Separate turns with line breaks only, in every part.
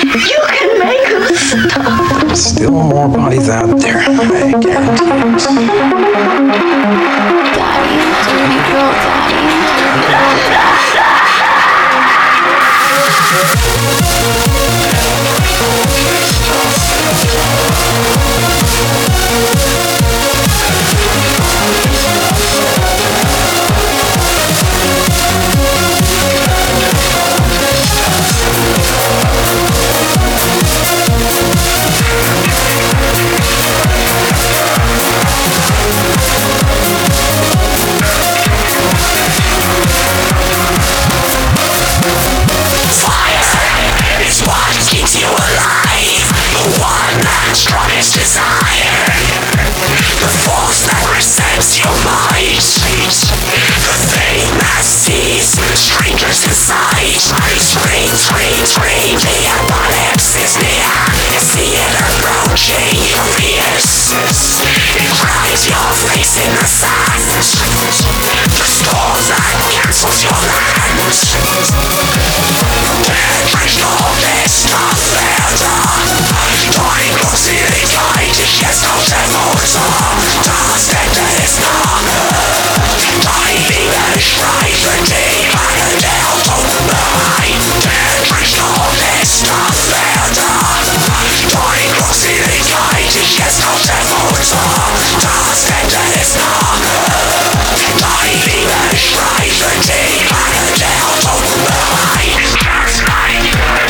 You can make us stop.
Still more bodies out there, I guarantee.
Daddy, dirty girl, daddy.
Strongest desire, the force that resents your might, the thing that sees strangers inside. Scream, the apocalypse is near. You see it approaching your ears. It cries your face in the sand. The storm that cancels your land. Dead all this stuff Dein Großzügigkeit, ich jetzt auf der Motor. Das Ende ist nahe. Dein Liebe schreit für die Beine der Autobahn. Der Crystal ist auf Erde. Dein Großzügigkeit, ich jetzt auf der Motor. Das Ende ist nahe. Dein Liebe schreit für die Beine der Autobahn. Just like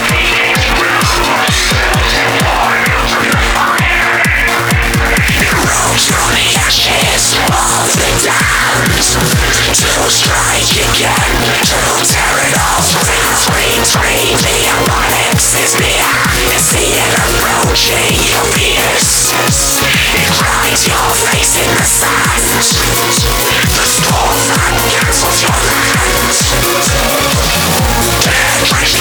from the ashes of the damned, to strike again, to tear it all. Scream, the apocalypse is near. You see it approaching your ears. It cries your face in the sand. The storm that cancels your land. Dead